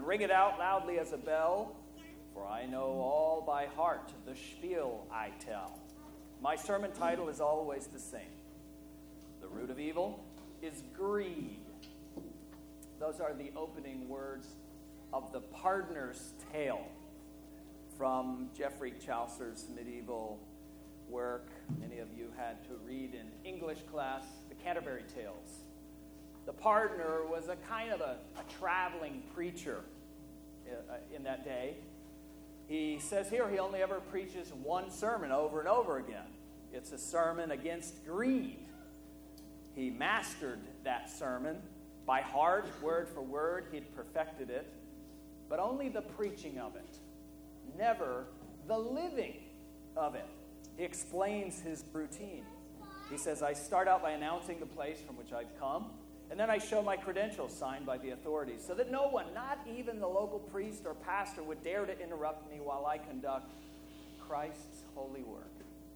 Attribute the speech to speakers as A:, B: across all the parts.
A: ring it out loudly as a bell, for I know all by heart the spiel I tell. My sermon title is always the same. The root of evil is greed. Those are the opening words of The Pardoner's Tale from Geoffrey Chaucer's medieval work. Many of you had to read in English class, the Canterbury Tales. The pardoner was a kind of a traveling preacher in that day. He says here he only ever preaches one sermon over and over again. It's a sermon against greed. He mastered that sermon by heart, word for word. He'd perfected it. But only the preaching of it, never the living of it. He explains his routine. He says, I start out by announcing the place from which I've come, and then I show my credentials signed by the authorities so that no one, not even the local priest or pastor, would dare to interrupt me while I conduct Christ's holy work.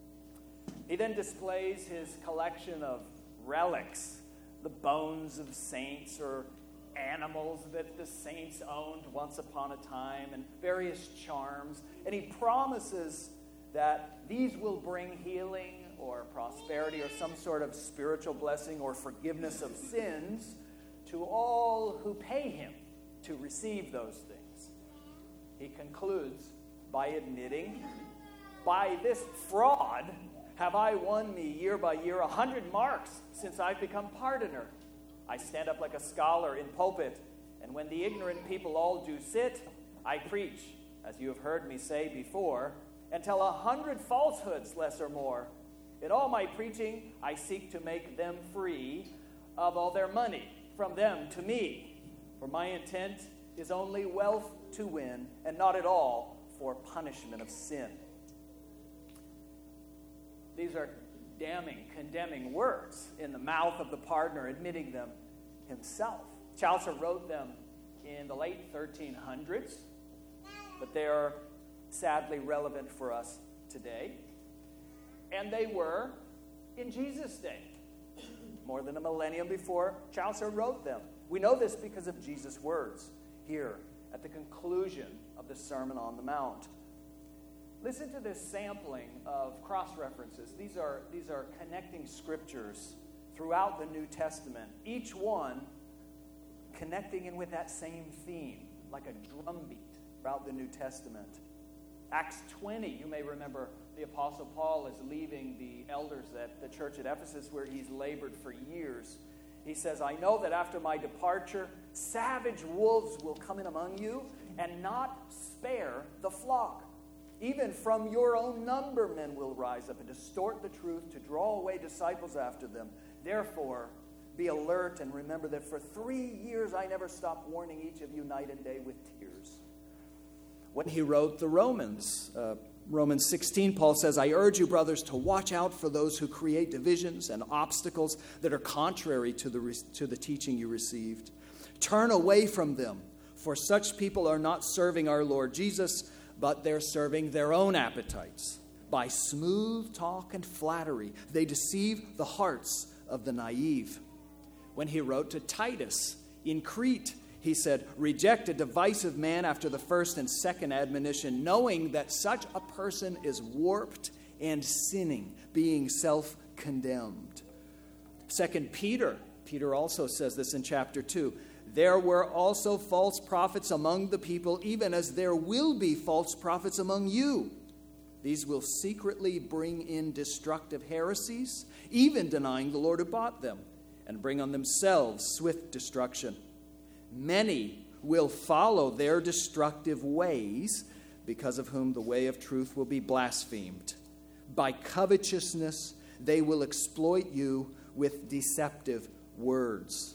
A: He then displays his collection of relics, the bones of saints or animals that the saints owned once upon a time, and various charms. And he promises that these will bring healing or prosperity or some sort of spiritual blessing or forgiveness of sins to all who pay him to receive those things. He concludes by admitting, by this fraud have I won me year by year 100 marks since I've become pardoner. I stand up like a scholar in pulpit, and when the ignorant people all do sit, I preach, as you have heard me say before, and tell 100 falsehoods, less or more. In all my preaching, I seek to make them free of all their money, from them to me. For my intent is only wealth to win, and not at all for punishment of sin. These are damning, condemning words in the mouth of the pardoner, admitting them himself. Chaucer wrote them in the late 1300s, but they are sadly relevant for us today. And they were in Jesus' day, more than a millennium before Chaucer wrote them. We know this because of Jesus' words here at the conclusion of the Sermon on the Mount. Listen to this sampling of cross-references. These are connecting scriptures throughout the New Testament, each one connecting in with that same theme, like a drumbeat throughout the New Testament. Acts 20, you may remember the Apostle Paul is leaving the elders at the church at Ephesus where he's labored for years. He says, I know that after my departure, savage wolves will come in among you and not spare the flock. Even from your own number men will rise up and distort the truth to draw away disciples after them. Therefore, be alert and remember that for 3 years I never stopped warning each of you night and day with tears. When he wrote the Romans 16, Paul says, I urge you, brothers, to watch out for those who create divisions and obstacles that are contrary to the teaching you received. Turn away from them, for such people are not serving our Lord Jesus, but they're serving their own appetites. By smooth talk and flattery, they deceive the hearts of the naive. When he wrote to Titus in Crete, he said, reject a divisive man after the first and second admonition, knowing that such a person is warped and sinning, being self-condemned. 2 Peter also says this in chapter 2. There were also false prophets among the people, even as there will be false prophets among you. These will secretly bring in destructive heresies, even denying the Lord who bought them, and bring on themselves swift destruction. Many will follow their destructive ways, because of whom the way of truth will be blasphemed. By covetousness, they will exploit you with deceptive words.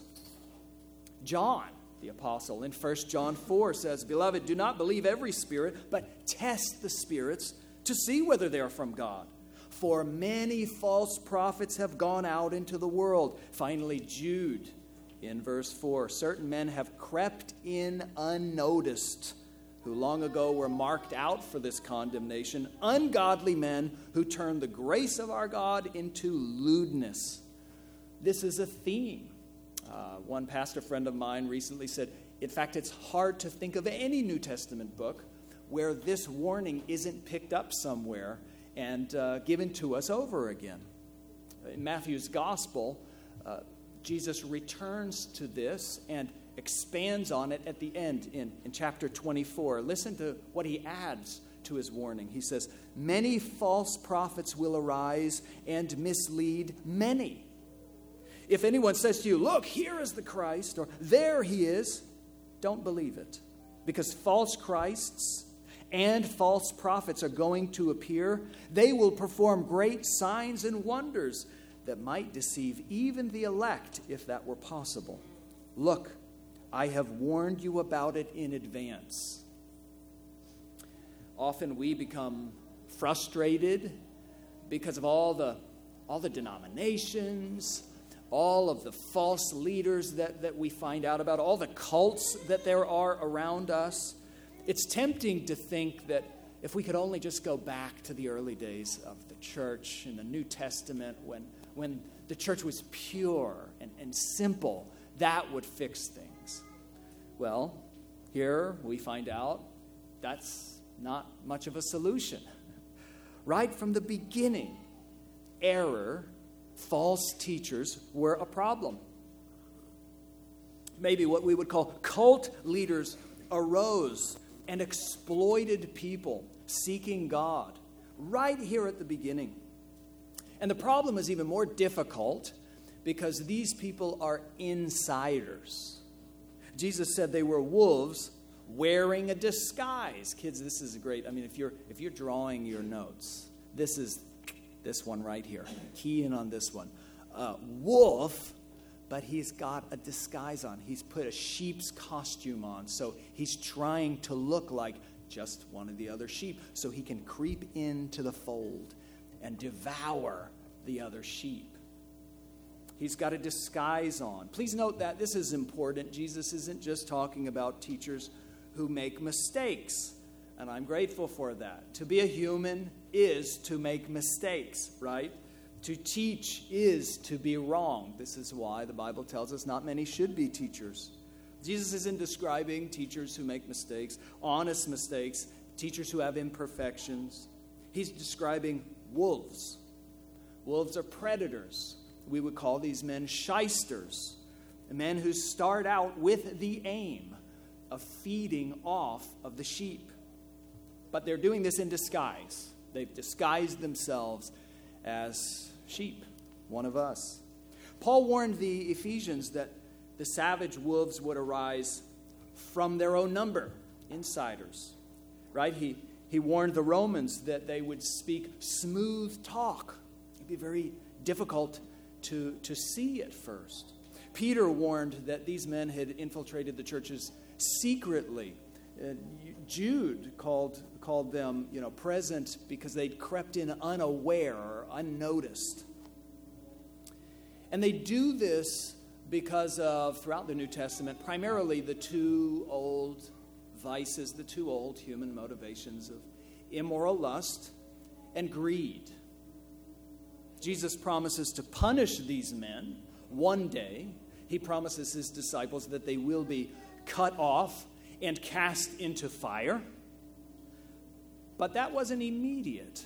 A: John, the apostle, in 1 John 4 says, Beloved, do not believe every spirit, but test the spirits to see whether they are from God. For many false prophets have gone out into the world. Finally, Jude, in verse 4, certain men have crept in unnoticed, who long ago were marked out for this condemnation, ungodly men who turn the grace of our God into lewdness. This is a theme. One pastor friend of mine recently said, In fact, it's hard to think of any New Testament book where this warning isn't picked up somewhere and given to us over again. In Matthew's Gospel, Jesus returns to this and expands on it at the end in chapter 24. Listen to what he adds to his warning. He says, "Many false prophets will arise and mislead many. If anyone says to you, 'Look, here is the Christ,' or 'There he is,' don't believe it, because false Christs and false prophets are going to appear. They will perform great signs and wonders that might deceive even the elect, if that were possible. Look, I have warned you about it in advance." Often we become frustrated because of all the denominations, all of the false leaders that we find out about, all the cults that there are around us. It's tempting to think that if we could only just go back to the early days of the church in the New Testament when the church was pure and simple, that would fix things. Well, here we find out that's not much of a solution. Right from the beginning, error, false teachers were a problem. Maybe what we would call cult leaders arose and exploited people seeking God right here at the beginning. And the problem is even more difficult because these people are insiders. Jesus said they were wolves wearing a disguise. Kids, this is great. I mean, if you're drawing your notes, this is this one right here. Key in on this one. Wolf, but he's got a disguise on. He's put a sheep's costume on, so he's trying to look like just one of the other sheep, so he can creep into the fold and devour the other sheep. He's got a disguise on. Please note that this is important. Jesus isn't just talking about teachers who make mistakes, and I'm grateful for that. To be a human is to make mistakes, right? To teach is to be wrong. This is why the Bible tells us not many should be teachers. Jesus isn't describing teachers who make mistakes, honest mistakes, teachers who have imperfections. He's describing wolves. Wolves are predators. We would call these men shysters, men who start out with the aim of feeding off of the sheep. But they're doing this in disguise. They've disguised themselves as sheep, one of us. Paul warned the Ephesians that the savage wolves would arise from their own number, insiders, right? He warned the Romans that they would speak smooth talk. It'd be very difficult to see at first. Peter warned that these men had infiltrated the churches secretly. Jude called them, present because they'd crept in unaware or unnoticed. And they do this because of, throughout the New Testament, primarily the two old vices, the two old human motivations of immoral lust and greed. Jesus promises to punish these men one day. He promises his disciples that they will be cut off and cast into fire. But that wasn't immediate.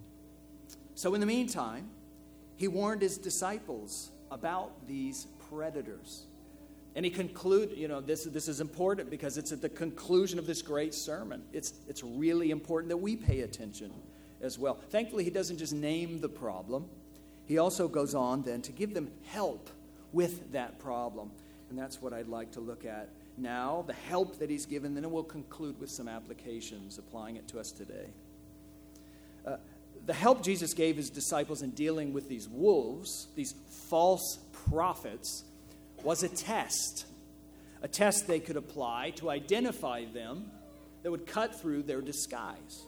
A: So in the meantime, he warned his disciples about these predators. And he concluded, this is important because it's at the conclusion of this great sermon. It's really important that we pay attention as well. Thankfully, he doesn't just name the problem. He also goes on then to give them help with that problem. And that's what I'd like to look at now, the help that he's given. Then we'll conclude with some applications, applying it to us today. The help Jesus gave his disciples in dealing with these wolves, these false prophets, was a test they could apply to identify them that would cut through their disguise.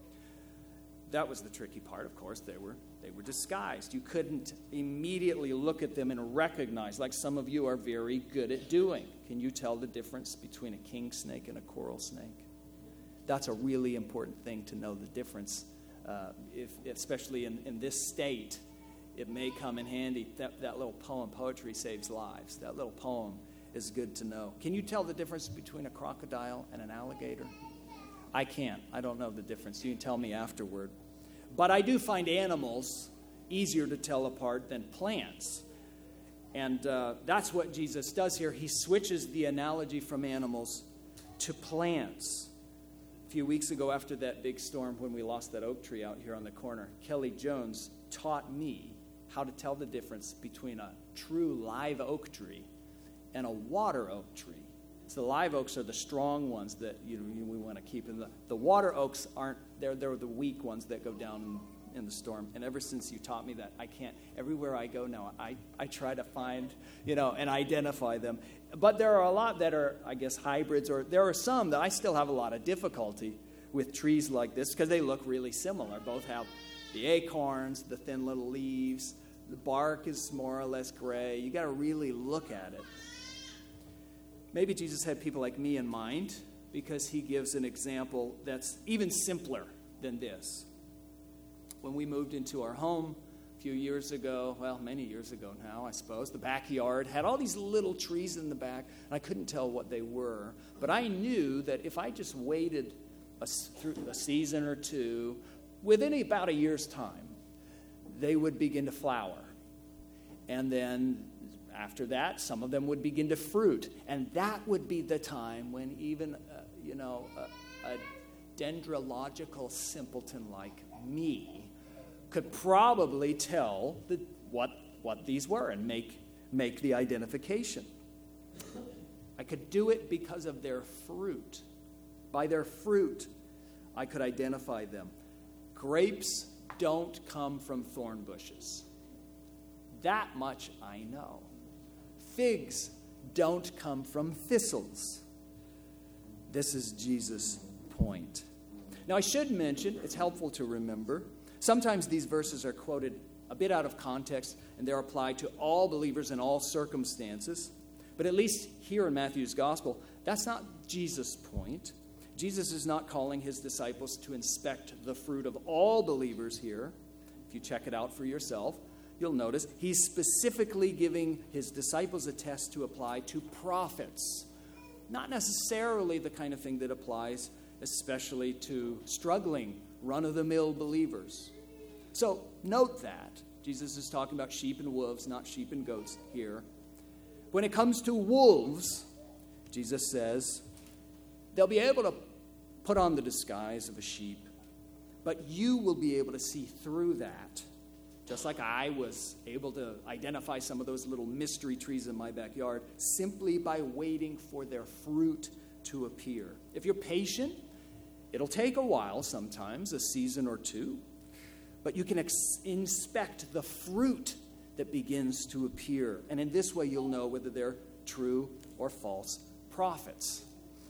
A: That was the tricky part, of course. They were disguised. You couldn't immediately look at them and recognize, like some of you are very good at doing. Can you tell the difference between a king snake and a coral snake? That's a really important thing to know the difference, especially in this state. It may come in handy. That little poem, Poetry Saves Lives, that little poem is good to know. Can you tell the difference between a crocodile and an alligator? I can't. I don't know the difference. You can tell me afterward. But I do find animals easier to tell apart than plants. And that's what Jesus does here. He switches the analogy from animals to plants. A few weeks ago, after that big storm when we lost that oak tree out here on the corner, Kelly Jones taught me how to tell the difference between a true live oak tree and a water oak tree. So the live oaks are the strong ones that we want to keep. And the water oaks aren't, they're the weak ones that go down in the storm. And ever since you taught me that, I can't, everywhere I go now, I try to find, and identify them. But there are a lot that are, I guess, hybrids, or there are some that I still have a lot of difficulty with trees like this because they look really similar. Both have the acorns, the thin little leaves. The bark is more or less gray. You got to really look at it. Maybe Jesus had people like me in mind because he gives an example that's even simpler than this. When we moved into our home a few years ago, well, many years ago now, I suppose, the backyard had all these little trees in the back, and I couldn't tell what they were. But I knew that if I just waited through a season or two, within about a year's time, they would begin to flower. And then after that, some of them would begin to fruit. And that would be the time when even, a dendrological simpleton like me could probably tell what these were and make the identification. I could do it because of their fruit. By their fruit, I could identify them. Grapes don't come from thorn bushes. That much I know. Figs don't come from thistles. This is Jesus' point. Now, I should mention, it's helpful to remember, sometimes these verses are quoted a bit out of context, and they're applied to all believers in all circumstances. But at least here in Matthew's gospel, that's not Jesus' point. Jesus is not calling his disciples to inspect the fruit of all believers here. If you check it out for yourself, you'll notice he's specifically giving his disciples a test to apply to prophets. Not necessarily the kind of thing that applies especially to struggling, run-of-the-mill believers. So note that. Jesus is talking about sheep and wolves, not sheep and goats here. When it comes to wolves, Jesus says, they'll be able to put on the disguise of a sheep, but you will be able to see through that. Just like I was able to identify some of those little mystery trees in my backyard simply by waiting for their fruit to appear. If you're patient, it'll take a while sometimes, a season or two, but you can inspect the fruit that begins to appear. And in this way, you'll know whether they're true or false prophets.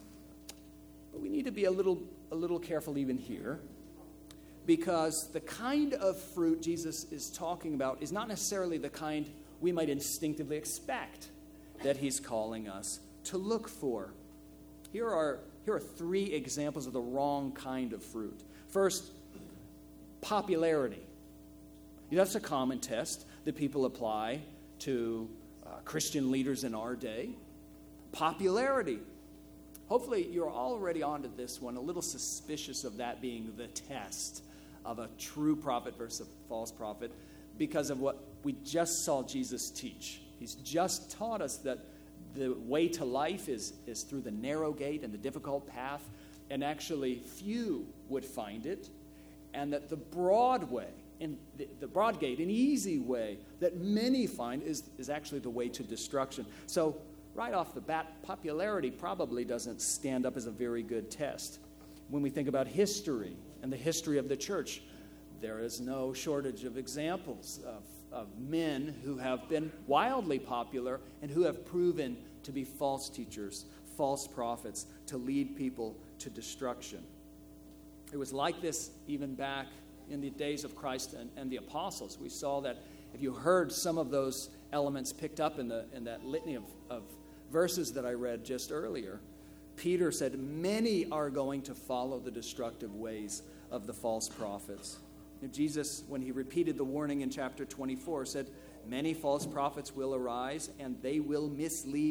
A: But we need to be a little careful even here, because the kind of fruit Jesus is talking about is not necessarily the kind we might instinctively expect that he's calling us to look for. Here are 3 examples of the wrong kind of fruit. First, popularity. That's a common test that people apply to Christian leaders in our day. Popularity. Hopefully, you're already onto this one, a little suspicious of that being the test of a true prophet versus a false prophet because of what we just saw Jesus teach. He's just taught us that the way to life is through the narrow gate and the difficult path, and actually few would find it, and that the broad way, and the broad gate, an easy way that many find is actually the way to destruction. So right off the bat, popularity probably doesn't stand up as a very good test. When we think about history and the history of the church, there is no shortage of examples of men who have been wildly popular and who have proven to be false teachers, false prophets, to lead people to destruction. It was like this even back in the days of Christ and the apostles. We saw that if you heard some of those elements picked up in that litany of verses that I read just earlier, Peter said, many are going to follow the destructive ways of the false prophets. And Jesus, when he repeated the warning in chapter 24, said, many false prophets will arise, and they will mislead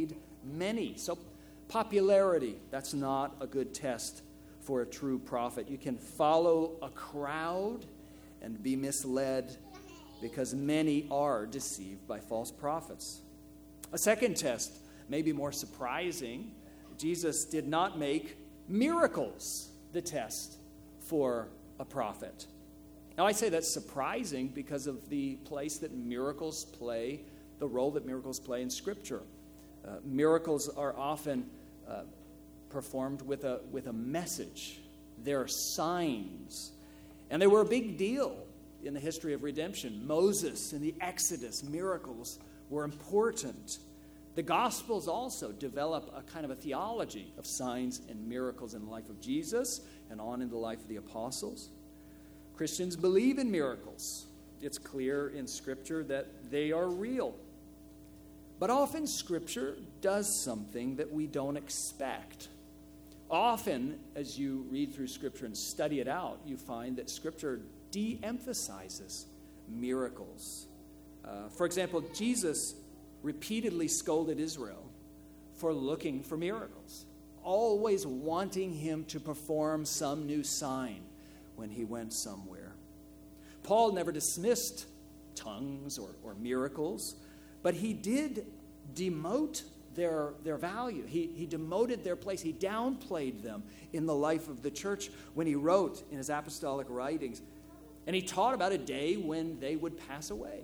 A: Many. So popularity, that's not a good test for a true prophet. You can follow a crowd and be misled because many are deceived by false prophets. A second test, maybe more surprising, Jesus did not make miracles the test for a prophet. Now, I say that's surprising because of the place that miracles play, the role that miracles play in Scripture. Miracles are often performed with a message. They're signs. And they were a big deal in the history of redemption. Moses and the Exodus, miracles were important. The Gospels also develop a kind of a theology of signs and miracles in the life of Jesus and on in the life of the apostles. Christians believe in miracles. It's clear in Scripture that they are real. But often Scripture does something that we don't expect. Often, as you read through Scripture and study it out, you find that Scripture de-emphasizes miracles. For example, Jesus repeatedly scolded Israel for looking for miracles, always wanting him to perform some new sign when he went somewhere. Paul never dismissed tongues or miracles, but he did demote their value. He demoted their place. He downplayed them in the life of the church when he wrote in his apostolic writings. And he taught about a day when they would pass away.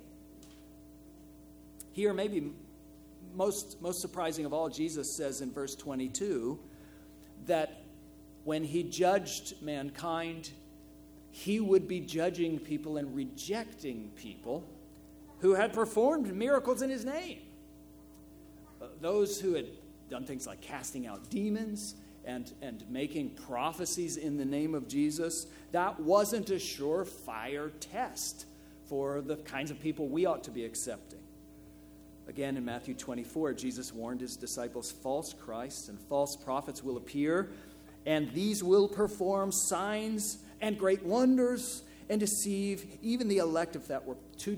A: Here, maybe most surprising of all, Jesus says in verse 22 that when he judged mankind, he would be judging people and rejecting people who had performed miracles in his name. Those who had done things like casting out demons and making prophecies in the name of Jesus, that wasn't a surefire test for the kinds of people we ought to be accepting. Again, in Matthew 24, Jesus warned his disciples, false Christs and false prophets will appear, and these will perform signs and great wonders and deceive even the elect if that were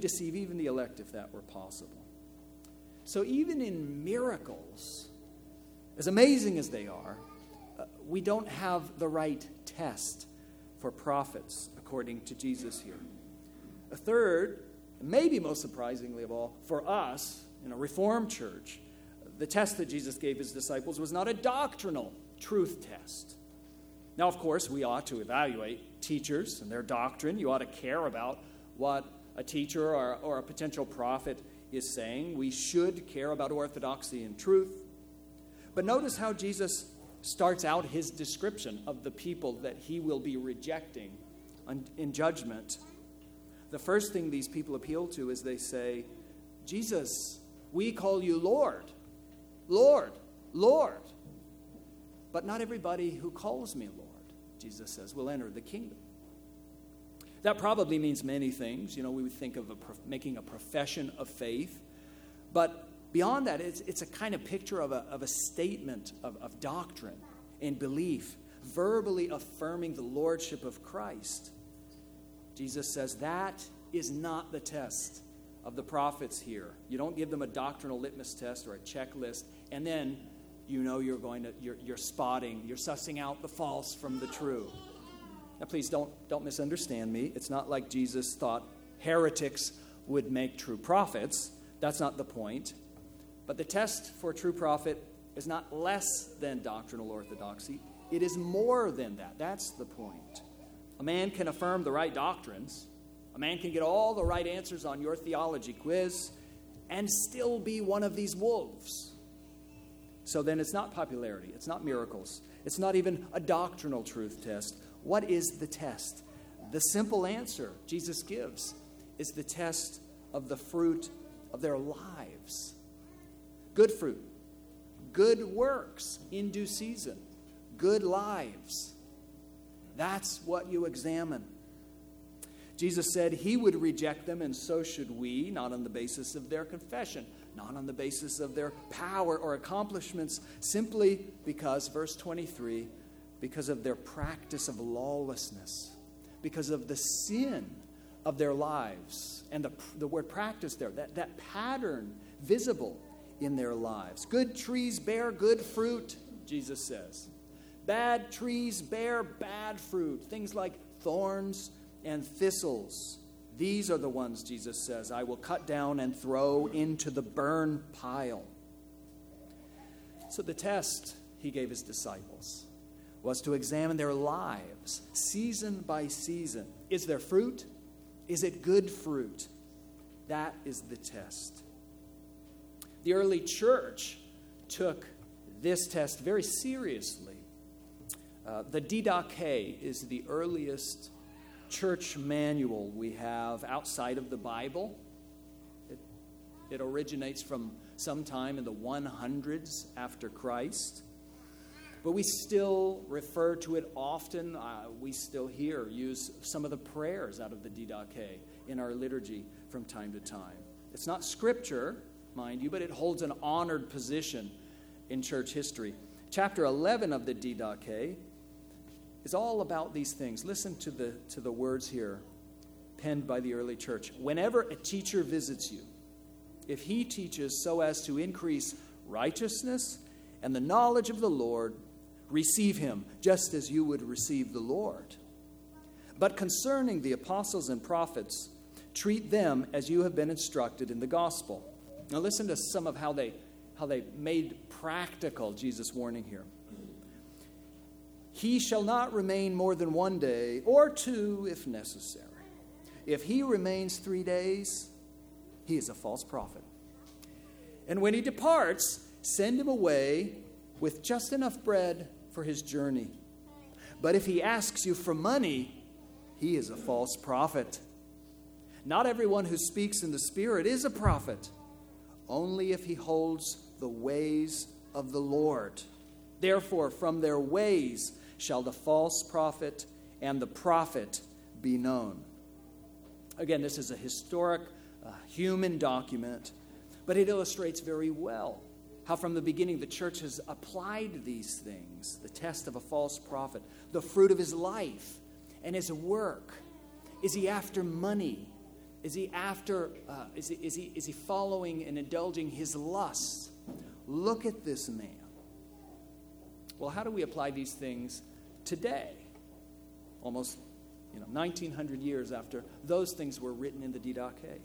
A: possible. So even in miracles, as amazing as they are, we don't have the right test for prophets, according to Jesus here. A third, maybe most surprisingly of all, for us in a Reformed church, the test that Jesus gave his disciples was not a doctrinal truth test. Now, of course, we ought to evaluate teachers and their doctrine. You ought to care about what a teacher or a potential prophet is saying. We should care about orthodoxy and truth. But notice how Jesus starts out his description of the people that he will be rejecting in judgment. The first thing these people appeal to is they say, Jesus, we call you Lord, Lord, Lord. But not everybody who calls me Lord, Jesus says, will enter the kingdom. That probably means many things. We would think of making a profession of faith. But beyond that, it's a kind of picture of a statement of doctrine and belief, verbally affirming the lordship of Christ. Jesus says that is not the test of the prophets here. You don't give them a doctrinal litmus test or a checklist, and then you're sussing out the false from the true. Now, please don't misunderstand me. It's not like Jesus thought heretics would make true prophets. That's not the point. But the test for a true prophet is not less than doctrinal orthodoxy. It is more than that. That's the point. A man can affirm the right doctrines. A man can get all the right answers on your theology quiz and still be one of these wolves. So then it's not popularity. It's not miracles. It's not even a doctrinal truth test. What is the test? The simple answer Jesus gives is the test of the fruit of their lives. Good fruit, good works in due season, good lives. That's what you examine. Jesus said he would reject them, and so should we, not on the basis of their confession, not on the basis of their power or accomplishments, simply because, verse 23, because of their practice of lawlessness, because of the sin of their lives. And the word practice there, that pattern visible in their lives. Good trees bear good fruit, Jesus says. Bad trees bear bad fruit. Things like thorns and thistles. These are the ones, Jesus says, I will cut down and throw into the burn pile. So the test he gave his disciples was to examine their lives season by season. Is there fruit? Is it good fruit? That is the test. The early church took this test very seriously. The Didache is the earliest church manual we have outside of the Bible. It originates from sometime in the 100s after Christ. But we still refer to it often. We still use some of the prayers out of the Didache in our liturgy from time to time. It's not scripture, mind you, but it holds an honored position in church history. Chapter 11 of the Didache is all about these things. Listen to the words here penned by the early church. Whenever a teacher visits you, if he teaches so as to increase righteousness and the knowledge of the Lord, receive him just as you would receive the Lord. But concerning the apostles and prophets, treat them as you have been instructed in the gospel. Now listen to some of how they made practical Jesus' warning here. He shall not remain more than 1 day, or 2 if necessary. If he remains 3 days, he is a false prophet. And when he departs, send him away with just enough bread for his journey. But if he asks you for money, he is a false prophet. Not everyone who speaks in the Spirit is a prophet, only if he holds the ways of the Lord. Therefore, from their ways shall the false prophet and the prophet be known. Again, this is a historic human document, but it illustrates very well how from the beginning the church has applied these things, the test of a false prophet, the fruit of his life and his work. Is he after money? Is he after? Is he following and indulging his lusts? Look at this man. Well, how do we apply these things today? Almost 1900 years after those things were written in the Didache.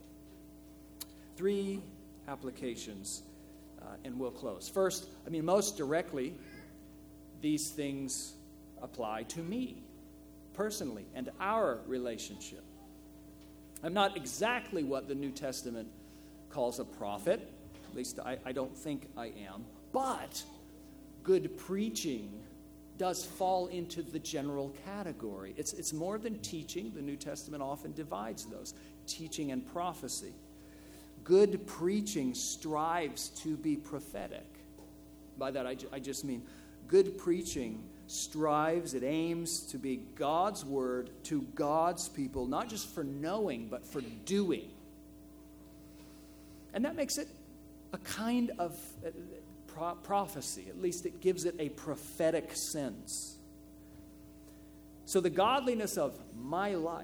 A: 3 applications, and we'll close. First, most directly, these things apply to me personally and our relationship. I'm not exactly what the New Testament calls a prophet. At least I don't think I am. But good preaching does fall into the general category. It's more than teaching. The New Testament often divides those, teaching and prophecy. Good preaching strives to be prophetic. By that I just mean good preaching strives, it aims to be God's word to God's people, not just for knowing, but for doing. And that makes it a kind of prophecy. At least it gives it a prophetic sense. So the godliness of my life,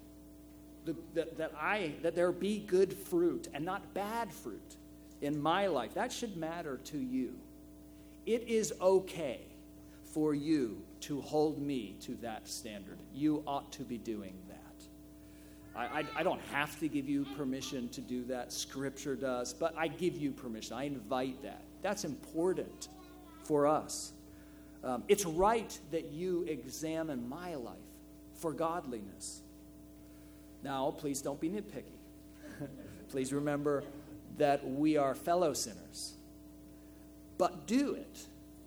A: that there be good fruit and not bad fruit in my life, that should matter to you. It is okay for you to hold me to that standard. You ought to be doing that. I don't have to give you permission to do that. Scripture does, but I give you permission. I invite that. That's important for us. It's right that you examine my life for godliness. Now, please don't be nitpicky. Please remember that we are fellow sinners. But do it.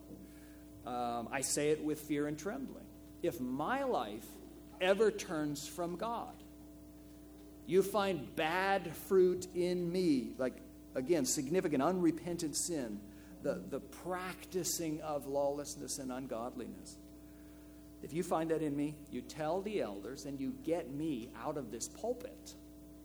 A: I say it with fear and trembling. If my life ever turns from God, you find bad fruit in me, like, again, significant unrepentant sin, the practicing of lawlessness and ungodliness. If you find that in me, you tell the elders and you get me out of this pulpit.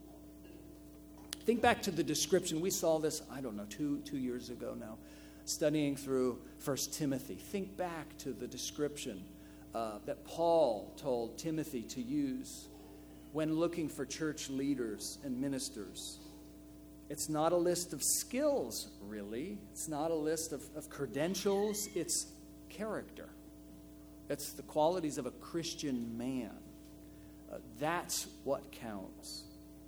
A: Think back to the description. We saw this, 2 years ago now, studying through 1 Timothy. Think back to the description that Paul told Timothy to use when looking for church leaders and ministers. It's not a list of skills, really. It's not a list of credentials. It's character. It's the qualities of a Christian man. That's what counts.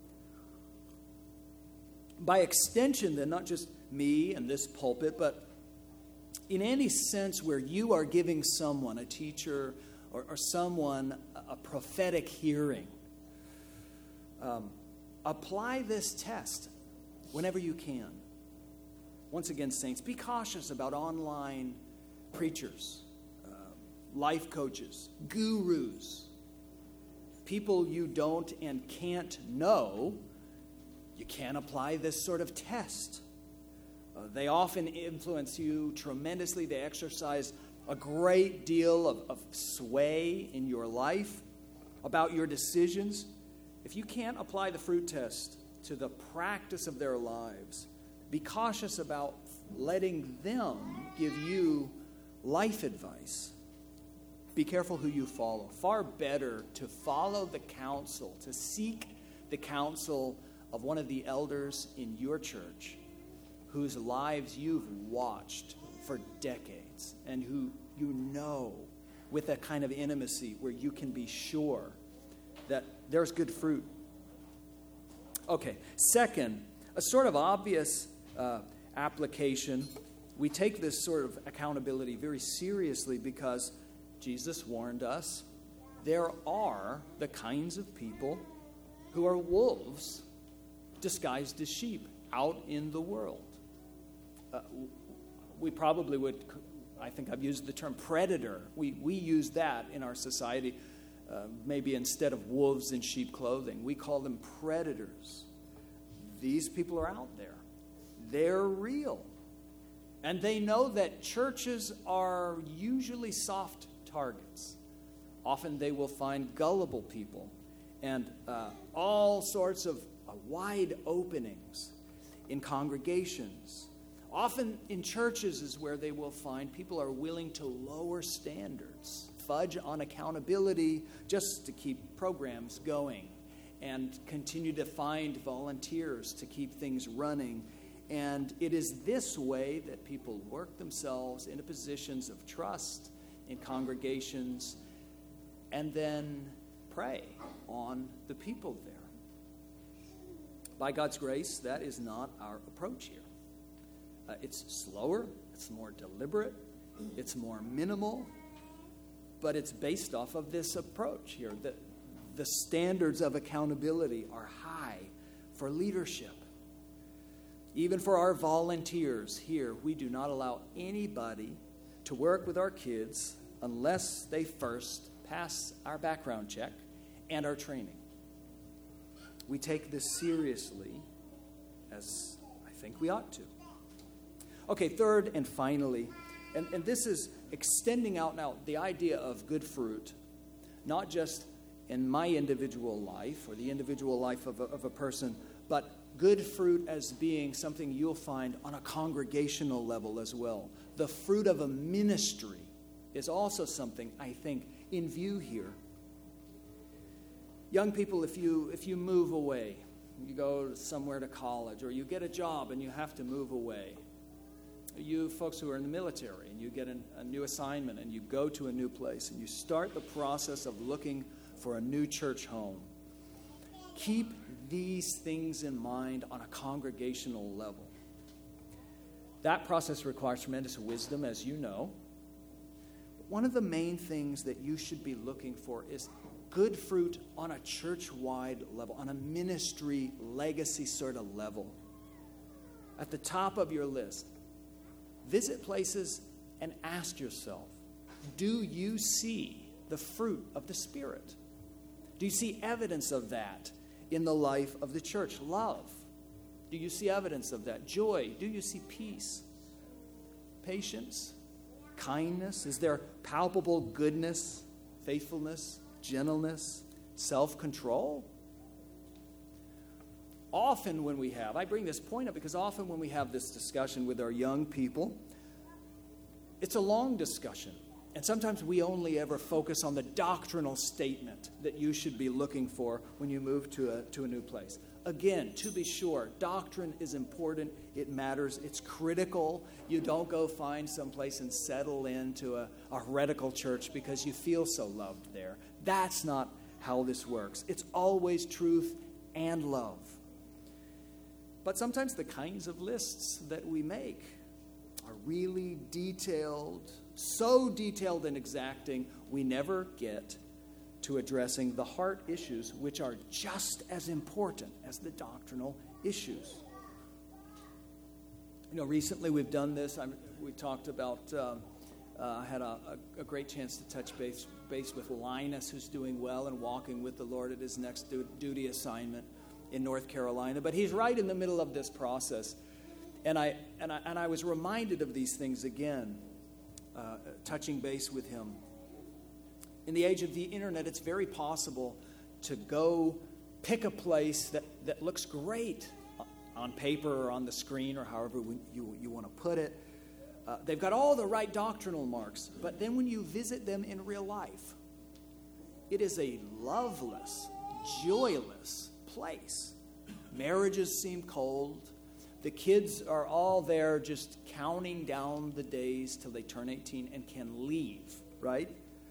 A: By extension, then, not just me and this pulpit, but in any sense where you are giving someone, a teacher or someone, a prophetic hearing, apply this test whenever you can. Once again, saints, be cautious about online preachers, life coaches, gurus, people you don't and can't know. You can't apply this sort of test. They often influence you tremendously. They exercise a great deal of sway in your life about your decisions. If you can't apply the fruit test to the practice of their lives, be cautious about letting them give you life advice. Be careful who you follow. Far better to follow the counsel, to seek the counsel of one of the elders in your church whose lives you've watched for decades and who you know with a kind of intimacy where you can be sure that there's good fruit. Okay, second, a sort of obvious application. We take this sort of accountability very seriously because Jesus warned us there are the kinds of people who are wolves disguised as sheep out in the world. We probably would, I think I've used the term predator. We use that in our society, maybe instead of wolves in sheep clothing. We call them predators. These people are out there. They're real. And they know that churches are usually soft targets. Often they will find gullible people and all sorts of wide openings in congregations. Often in churches is where they will find people are willing to lower standards, fudge on accountability just to keep programs going, and continue to find volunteers to keep things running. And it is this way that people work themselves into positions of trust in congregations and then prey on the people there. By God's grace, that is not our approach here. It's slower, it's more deliberate, it's more minimal, but it's based off of this approach here. The standards of accountability are high for leadership. Even for our volunteers here, we do not allow anybody to work with our kids unless they first pass our background check and our training. We take this seriously, as I think we ought to. Okay, third and finally, and this is extending out now the idea of good fruit, not just in my individual life or the individual life of a person, but good fruit as being something you'll find on a congregational level as well. The fruit of a ministry is also something, I think, in view here. Young people, if you move away, you go somewhere to college, or you get a job and you have to move away. You folks who are in the military and you get a new assignment and you go to a new place and you start the process of looking for a new church home. Keep these things in mind on a congregational level. That process requires tremendous wisdom, as you know. One of the main things that you should be looking for is good fruit on a church-wide level, on a ministry legacy sort of level. At the top of your list, visit places and ask yourself, do you see the fruit of the Spirit? Do you see evidence of that in the life of the church? Love. Do you see evidence of that? Joy. Do you see peace? Patience? Kindness? Is there palpable goodness, faithfulness, gentleness, self-control? Often when we have, I bring this point up because often when we have this discussion with our young people, it's a long discussion. And sometimes we only ever focus on the doctrinal statement that you should be looking for when you move to a new place. Again, to be sure, doctrine is important. It matters. It's critical. You don't go find someplace and settle into a heretical church because you feel so loved there. That's not how this works. It's always truth and love. But sometimes the kinds of lists that we make are really detailed, so detailed and exacting, we never get to addressing the heart issues, which are just as important as the doctrinal issues. Recently we've done this. We talked about, I had a great chance to touch base with Linus, who's doing well and walking with the Lord at his next duty assignment in North Carolina. But he's right in the middle of this process. And I was reminded of these things again, touching base with him. In the age of the internet, it's very possible to go pick a place that looks great on paper or on the screen or however you want to put it. They've got all the right doctrinal marks, but then when you visit them in real life, it is a loveless, joyless place. Marriages seem cold. The kids are all there just counting down the days till they turn 18 and can leave, right?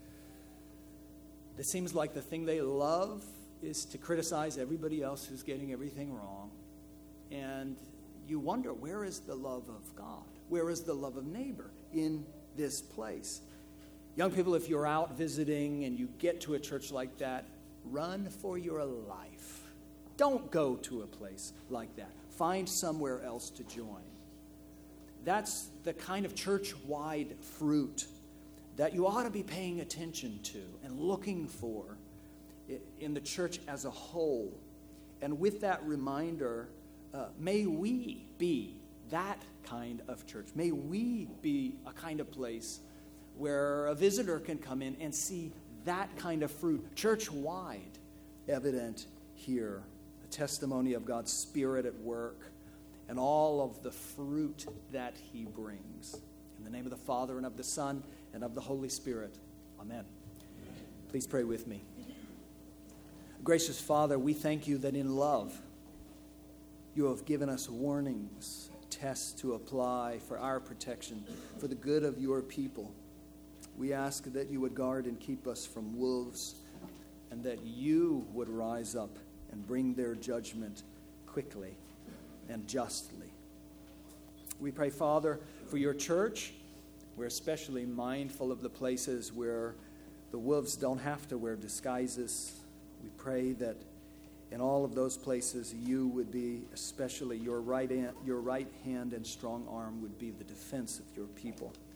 A: It seems like the thing they love is to criticize everybody else who's getting everything wrong. And you wonder, where is the love of God? Where is the love of neighbor in this place? Young people, if you're out visiting and you get to a church like that, run for your life. Don't go to a place like that. Find somewhere else to join. That's the kind of church-wide fruit that you ought to be paying attention to and looking for in the church as a whole. And with that reminder, may we be that kind of church. May we be a kind of place where a visitor can come in and see that kind of fruit, church-wide, evident here. A testimony of God's Spirit at work and all of the fruit that He brings. In the name of the Father, and of the Son, and of the Holy Spirit. Amen. Please pray with me. Gracious Father, we thank you that in love you have given us warnings, tests to apply for our protection, for the good of your people. We ask that you would guard and keep us from wolves, and that you would rise up and bring their judgment quickly and justly. We pray, Father, for your church. We're especially mindful of the places where the wolves don't have to wear disguises. We pray that in all of those places you would be, especially your right hand and strong arm would be the defense of your people.